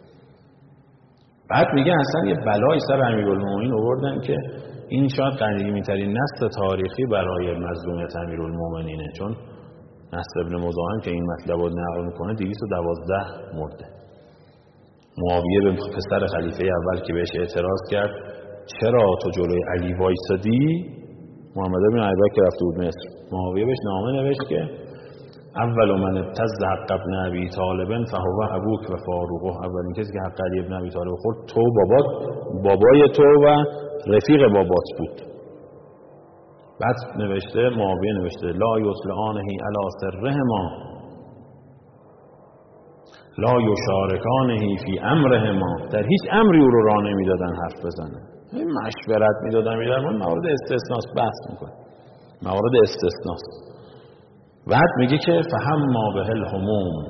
Speaker 2: بعد میگه اصلا یه بلای سر امیرالمومنین آوردن که این شاید قدیمی‌ترین نسل تاریخی برای مظلومیت امیرالمومنینه، چون نصر ابن مزاحم که این مطلب رو نقل میکنه دویست و دوازده مرده. معاویه به پسر خلیفه اول که بهش اعتراض کرد چرا تو جلوی علی وایسادی، محمد بن ابی بکر رفته بود مصر، معاویه بهش نامه نوشت که اول من ابتز حق ابن ابی طالب فهو ابوک و فاروقه، اولین کسی که حق علی ابن ابی طالب خورد تو بابات، بابای تو و رفیق بابات بود. بعد نوشته، معاویه نوشته لا یطل آنهی علی سرهما لا یشارکانهی فی امرهما، در هیچ امری او رو راه نمیدادن حرف بزنه، مشورت میدادن. میدادن من مورد استثناس بحث میکنه. موارد استثناست. بعد میگه که فهم ما به الهموم،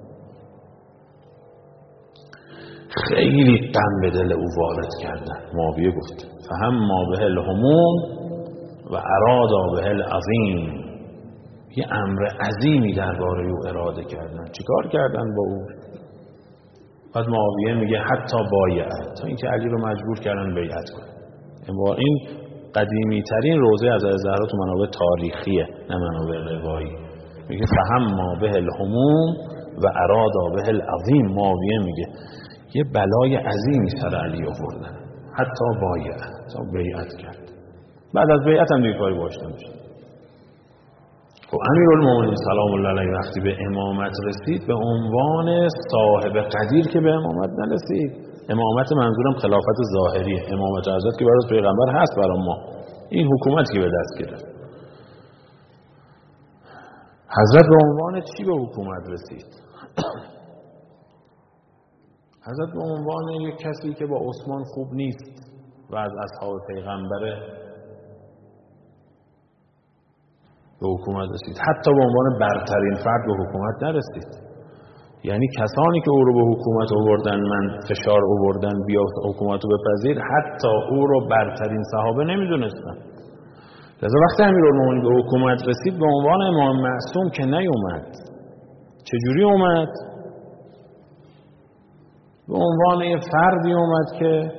Speaker 2: خیلی غم به دل او وارد کردن. معاویه گفت فهم ما به الهموم و ارادا به العظیم، یه امر عظیمی درباره او اراده کردن. چیکار کردن با او؟ بعد معاویه میگه حتی بایعت، تا اینکه علی رو مجبور کردن بیعت کنه. این قدیمی ترین روزه از زهرا تو منابع تاریخیه، نه منابع روایی. میگه فهم ما به الهموم و ارادا به العظیم. معاویه میگه یه بلای عظیمی سر علی آوردن، حتی بایعت، تا بیعت کرد. بعد از بیعت هم دیگه کاری باش نمیشه. خب امیرالمومنین سلام الله علیه وقتی به امامت رسید، به عنوان صاحب قدیر که به امامت نرسید. امامت منظورم خلافت ظاهریه، امامت حضرت که برای پیغمبر هست برای ما، این حکومتی که به دست گرفت. حضرت به عنوان چی به حکومت رسید؟ حضرت به عنوان یک کسی که با عثمان خوب نیست و از اصحاب پیغمبره به حکومت رسید. حتی به عنوان برترین فرد به حکومت نرسید. یعنی کسانی که او رو به حکومت آوردن، من فشار آوردن بیا حکومت رو بپذیر، حتی او رو برترین صحابه نمیدونستن. لذا وقتی امیرالمومنین به حکومت رسید، به عنوان امام معصوم که نیومد. چجوری اومد؟ به عنوان یه فردی اومد که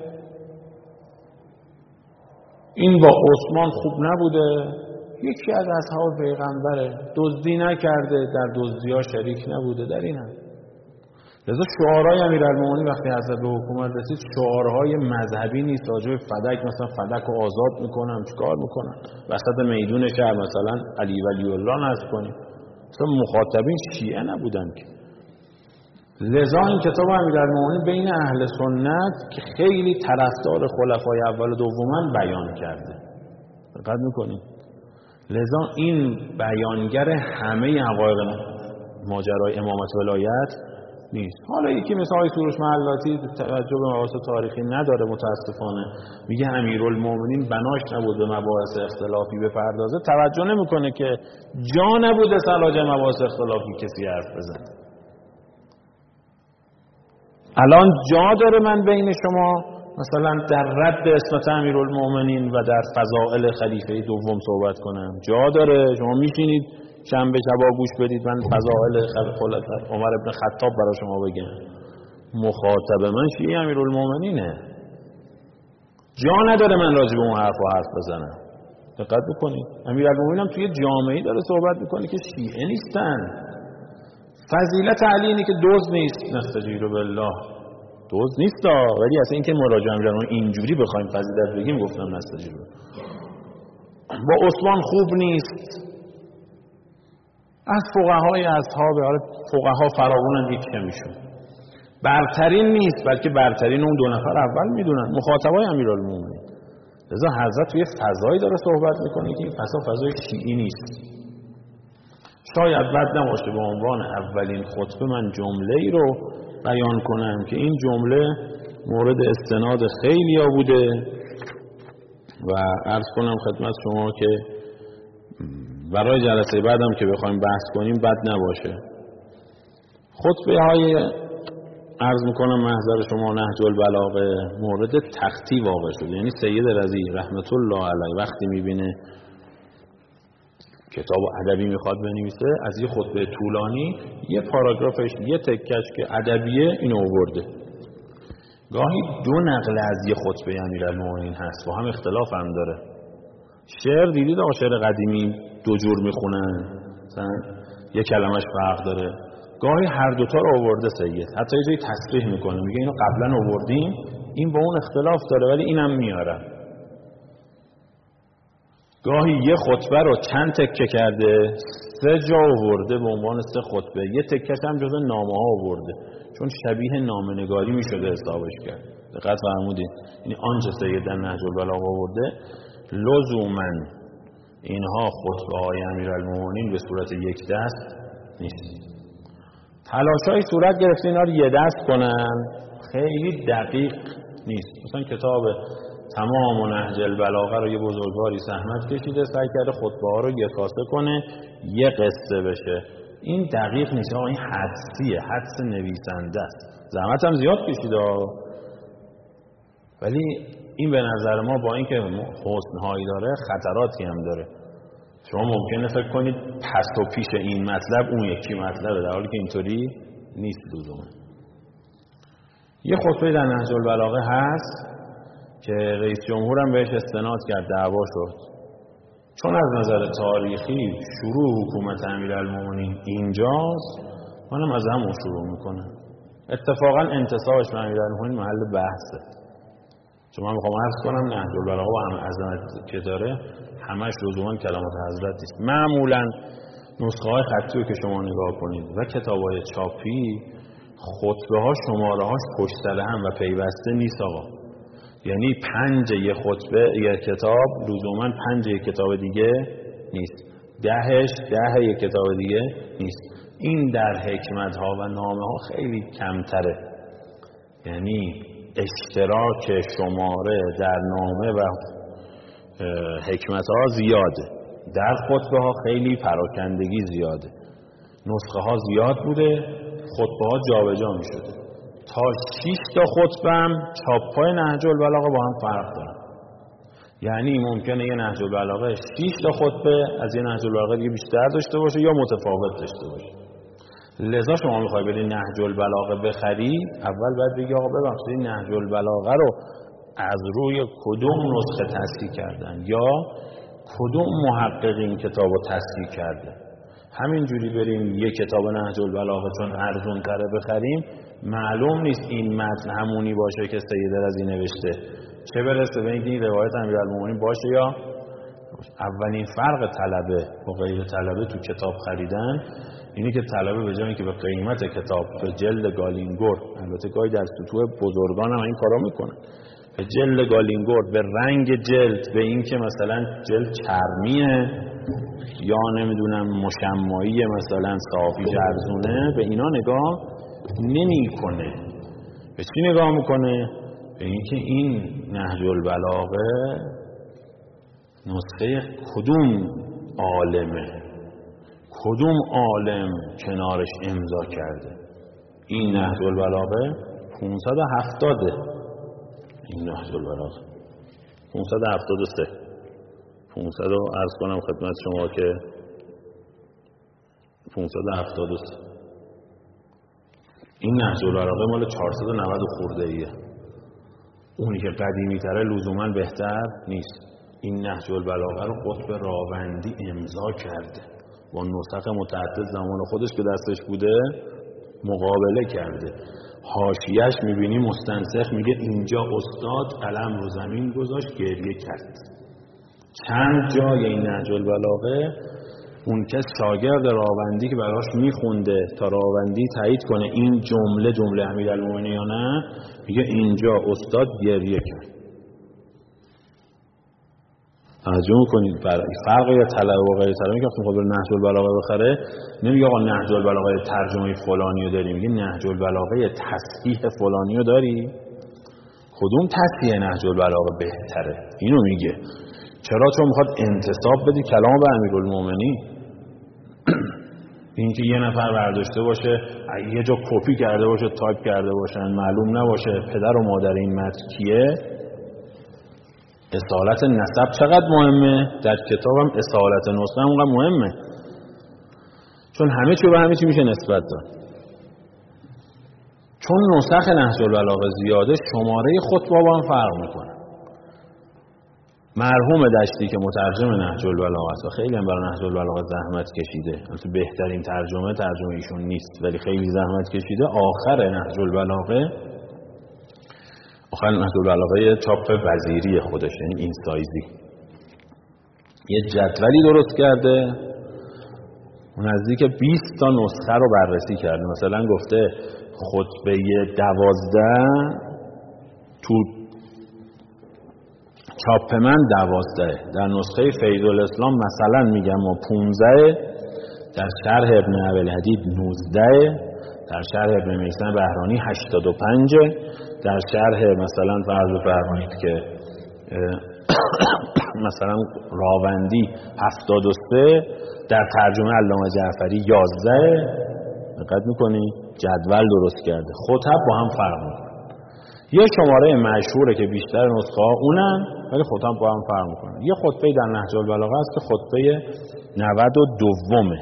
Speaker 2: این با عثمان خوب نبوده، یکی از اصحاب پیغمبره، دزدی نکرده، در دزدی‌ها شریک نبوده، در این هم. لذا شعارهای امیرالمومنین وقتی حضرت به حکومت رسید، شعارهای مذهبی نیست. راجع به فدک مثلا فدک رو آزاد میکنم، چیکار میکنم وسط میدون شهر مثلا علی ولی الله نصب کنیم. مثلا مخاطبین شیعه نبودن که. لذا این کتاب امیرالمومنین بین اهل سنت که خیلی طرفدار خلفای اول و دومن بیان کرده. دقت میکنید؟ لذا این بیانگر همه حقایق ماجرای امامت ولایت نیست. حالا یکی مثل آقای سروش محلاتی توجه به مباحث تاریخی نداره متاسفانه، میگه امیرالمومنین بناش نبود به مباحث اختلافی بپردازه، توجه نمیکنه که جا نبوده سلاج مباحث اختلافی کسی حرف بزنه. الان جا داره من بین شما مثلا در رد عصمت امیرالمومنین و در فضائل خلیفه دوم صحبت کنم؟ جا داره؟ شما میشینید شنبه شبا گوش بدید من فضائل خلفای عمر ابن خطاب برای شما بگم؟ مخاطب من شیعه امیرالمومنینه، جا نداره من راجع به اون حرف و حرف بزنم. دقت بکنید امیرالمومنین هم توی جامعه‌ای داره صحبت میکنه که شیعه نیستن. فضیلت علی اینه که دزد نیست، نستجیر بالله، دزد نیست، ولی اصلا اینکه مراجعه امیرالمومنین اینجوری بخوایم فضیلت بگیم گفتم نستجیر. با عثمان خوب نیست. از فقهای اصحاب، فقها فراوونن، یک کمیشون برترین نیست، بلکه برترین اون دو نفر اول میدونن مخاطبای امیرالمومنین. لذا حضرت توی فضایی داره صحبت میکنه که این فضا فضای شیعی نیست. شاید بد نباشه به عنوان اولین خطبه من جمله ای رو بیان کنم که این جمله مورد استناد خیلی ها بوده و عرض کنم خدمت شما که برای جلسه بعدم که بخوایم بحث کنیم بد نباشه. خطبه های عرض میکنم محضر شما نهج البلاغه مورد تختی واقع شد. یعنی سید رضی رحمت الله علیه وقتی میبینه کتاب ادبی میخواد بنویسه، از یه خطبه طولانی یه پاراگرافش یه تکش که ادبیه اینو آورده. گاهی دو نقل از یه خطبه امیرالمومنین هست و هم اختلاف هم داره. شعر دیدید آقا شعر قدیمی دو جور میخونن، مثلا یه کلمش فرق داره. گاهی هر دوتا رو آورده سید، حتی یه جایی تصریح میکنه میگه اینو قبلا آوردیم، این با اون اختلاف داره ولی اینم میارم. گاهی یه خطبه رو چند تکه کرده، سه جا آورده به عنوان سه خطبه، یه تکش هم جز نامه ها آورده چون شبیه نامه‌نگاری میشده حسابش کرد. دقت فرمودید؟ یعنی آنچه سید در نهج البلاغه آورده لزوما اینها خطبه های امیرالمومنین به صورت یک دست نیست. تلاشای صورت گرفته اینا رو یه دست کنن، خیلی دقیق نیست. مثلا کتاب تمام و نهج البلاغه رو یه بزرگواری زحمت کشیده، سعی کرده خطبه ها رو یکاسه کنه یه قصه بشه. این دقیق نیست، این حدسیه، حدس نویسنده است. زحمت هم زیاد کشیده، ولی این به نظر ما با اینکه حسن‌هایی داره خطراتی هم داره. شما ممکنه فکر کنید پس و پیش این مطلب اون یکی مطلبه، در حالی که اینطوری نیست لزوما. یه خطبه در نهج البلاغه هست که رئیس جمهور هم بهش استناد کرد، دعوا شد. چون از نظر تاریخی شروع حکومت امیرالمومنین اینجاست، منم از همون شروع میکنم. اتفاقا انتصابش به امیرالمومنین محل بحثه. چون من میخوام عرض کنم نهج البلاغه با هم عظمت که داره همش لزوما کلمات حضرت نیست. معمولا نسخه های خطی رو که شما نگاه کنید و کتاب های چاپی، خطبه ها شماره هاش پشت سر هم و پیوسته نیست آقا. یعنی پنج یه خطبه یه کتاب لزوما پنج یه کتاب دیگه نیست، دهش ده یه کتاب دیگه نیست. این در حکمت ها و نامه ها خیلی کمتره. یعنی اشتراک شماره در نامه و حکمت ها زیاده، در خطبه ها خیلی پراکندگی زیاده. نسخه ها زیاد بوده، خطبه ها جا به جا می شده. تا شش تا خطبه هم چاپ های نهج البلاغه با هم فرق دارن. یعنی ممکنه یه نهج البلاغه شش تا خطبه از یه نهج البلاغه دیگه بیشتر داشته باشه یا متفاوت داشته باشه. لذا شما میخوای برید نهج البلاغه بخرید، اول باید بگی آقا ببخشید نهج البلاغه رو از روی کدوم نسخه تصحیح کردن یا کدوم محقق این کتاب رو تصحیح کرده. همینجوری بریم یک کتاب نهج البلاغه چون ارزون تره بخریم، معلوم نیست این متن همونی باشه که سید رضی نوشته، چه برسه به اینکه این روایت امیرالمومنین باشه یا اولین فرق طلبه با غیر طلبه تو کتاب خریدن اینه که طلبه به جای اینکه به قیمت کتاب به جلد گالینگور، البته گاهی در سطوح بزرگان هم این کارا میکنن، به جلد گالینگور، به رنگ جلد، به اینکه مثلا جلد چرمیه یا نمیدونم مشمعی مثلا صافی ارزونه، به اینا نگاه نمیکنه. به چی نگاه میکنه؟ به اینکه این نهج البلاغه نسخه کدوم عالمه، کدوم عالم کنارش امضا کرده. این نهج البلاغه پانصد و هفتاد، این نهج البلاغه پانصد و هفتاد و سه، پانصد رو عرض کنم خدمت شما که پانصد و هفتاد و سه. این نهج البلاغه مال چهارصد و نود خورده ایه. اونی که قدیمی تره لزوما بهتر نیست. این نهج البلاغه رو قطب راوندی امضا کرده، با نسخ متعدد زمان خودش که دستش بوده مقابله کرده. حاشیه‌اش میبینی مستنسخ میگه اینجا استاد قلم رو زمین گذاشت گریه کرد. چند جای این نهج البلاغه اون کس شاگرد راوندی که براش میخونده تا راوندی تایید کنه این جمله جمله امیرالمومنین یا نه، میگه اینجا استاد گریه کرد. توجه کنید فرق یا طلب و غیر طلب. میگه خب بر نهج البلاغه بخره، نمیگه آقا نهج البلاغه ترجمه فلانی رو داری، میگه نهج البلاغه تصحیح فلانی رو داری. کدوم تصحیح نهج البلاغه بهتره اینو میگه. چرا؟ چون میخواد انتساب بدی کلام به امیرالمومنین. اینکه یه نفر برداشته باشه یه جا کپی کرده باشه تایپ کرده باشن معلوم نباشه پدر و مادر این متن کیه. اصالت نسب چقدر مهمه، در کتابم اصالت نسخه هم مهمه، چون همه چی به همه چی میشه نسبت داد. چون نسخ نهج البلاغه زیاده، شماره خطبه با هم فرق میکنه. مرحوم دشتی که مترجم نهج البلاغه است و خیلی هم برای نهج البلاغه زحمت کشیده، البته بهترین ترجمه ترجمه ایشون نیست ولی خیلی زحمت کشیده، آخر نهج البلاغه آخر نهج البلاغه چاپ وزیری خودش، یعنی این سایزی، یه جدولی درست کرده نزدیک بیست تا نسخه رو بررسی کرده. مثلا گفته خطبه دوازده تو چاپ من دوازده، در نسخه فیض الاسلام مثلا میگم و پونزده، در شرح ابن ابوالحدید نوزده، در شرح ابن میثم بهرانی هشتاد و پنج، در شرح مثلا فرض بفرمایید که مثلا راوندی هفتاد و سه، در ترجمه علامه جعفری یازده. دقت میکنی؟ جدول درست کرده. خطب با هم فرق میکنه. یه شماره مشهوره که بیشتر نسخه ها اونن، ولی خطب با هم فرق میکنه. یه خطبه در نهج البلاغه است که خطبه نود و دومه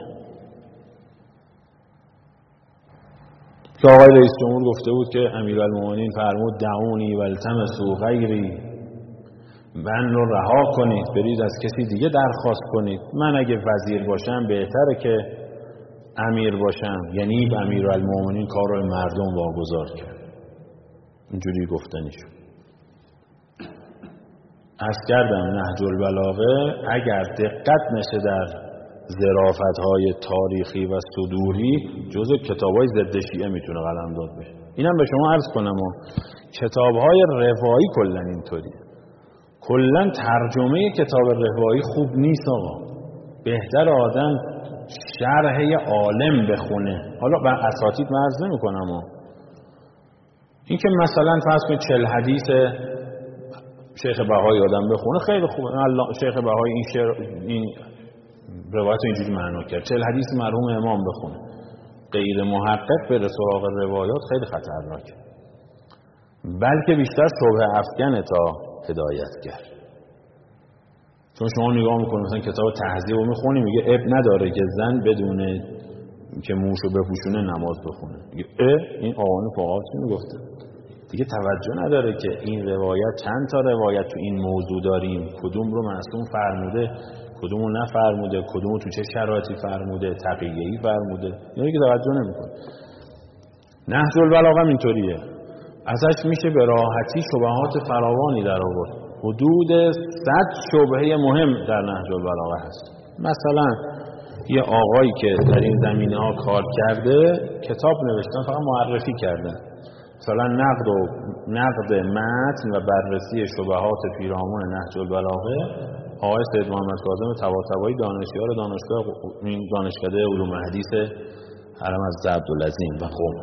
Speaker 2: که آقای رئیس جمهور گفته بود که امیرالمومنین فرمود دعونی والتمسوا غیری، من رو رها کنید، برید از کسی دیگه درخواست کنید. من اگه وزیر باشم بهتره که امیر باشم. یعنی به امیرالمومنین کار رو مردم واگذار کرد. اینجوری گفتنی شد. عرض کردم نهج البلاغه اگر دقت نشه در ظرافت‌های تاریخی و صدوری جزو کتاب‌های ضد شیعه میتونه قلمداد بشه. اینم به شما عرض کنم و کتاب‌های روایی کلا اینطوریه. کلا ترجمه کتاب روایی خوب نیست آقا. بهتر آدم شرح عالم بخونه. حالا به اساتید مرز نمی‌کنم و این که مثلا فرض کنید چهل حدیث شیخ بهایی آدم بخونه خیلی خوبه. شیخ بهایی این شعر این روایت اینجوری معنا کرد. چهل حدیث مرحوم امام بخونه. غیر محقق بره سراغ روایات خیلی خطرناکه. بلکه بیشتر شبهه افکن تا هدایتگر. چون شما نگاه میکنید مثلا کتاب تهذیب رو میخونی میگه اب نداره که زن بدون که موشو بپوشونه نماز بخونه. میگه اه این آقایون فقها چی میگفته؟ دیگه توجه نداره که این روایت چند تا روایت تو این موضوع داریم، کدوم رو معصوم فرموده، کدوم رو نفرموده، کدوم رو تو چه شرایطی فرموده، تقیه‌ای فرموده. اینا که توجه نمیکنه. نهج البلاغه اینطوریه. ازش میشه به راحتی شبهات فراوانی در آورد. حدود صد شبهه مهم در نهج البلاغه هست. مثلا یه آقایی که در این زمینه‌ها کار کرده کتاب نوشتن، فقط معرفی کردن. مثلا نقد و نقد متن و بررسی شبهات پیرامون نهج البلاغه آقای سید محمد کاظم طباطبایی دانشیار دانشگاه این دانشکده علوم حدیث حرم از عبدالعظیم و قم.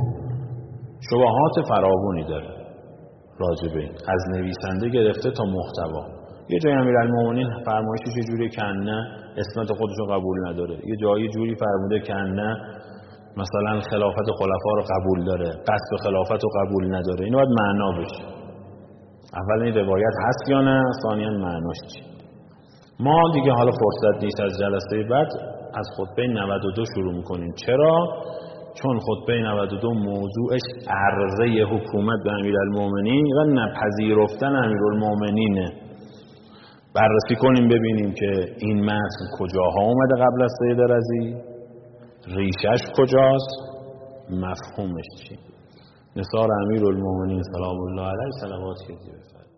Speaker 2: شبهات فراوانی داره راجع به این، از نویسنده گرفته تا محتوا. یه جای امیرالمومنین فرمایشش یه جوری که نه اسمت خودش رو قبول نداره، یه جایی جوری فرموده که نه مثلا خلافت خلفا رو قبول داره، قصد خلافت رو قبول نداره. اینو باید معنا بشه. اول این روایت هست یا نه، ثانیاً معناش چی. ما دیگه حالا فرصت نیست، از جلسه بعد از خطبه نود و دو شروع میکنیم. چرا؟ چون خطبه نود و دو موضوعش عرضه حکومت به امیرالمومنین و نپذیرفتن امیرالمومنینه. بررسی کنیم ببینیم که این متن کجاها اومده قبل از سید رضی، ریشش کجاست، مفهومش چی. نثار امیرالمومنین سلام الله علیه صلوات کردی بفرد.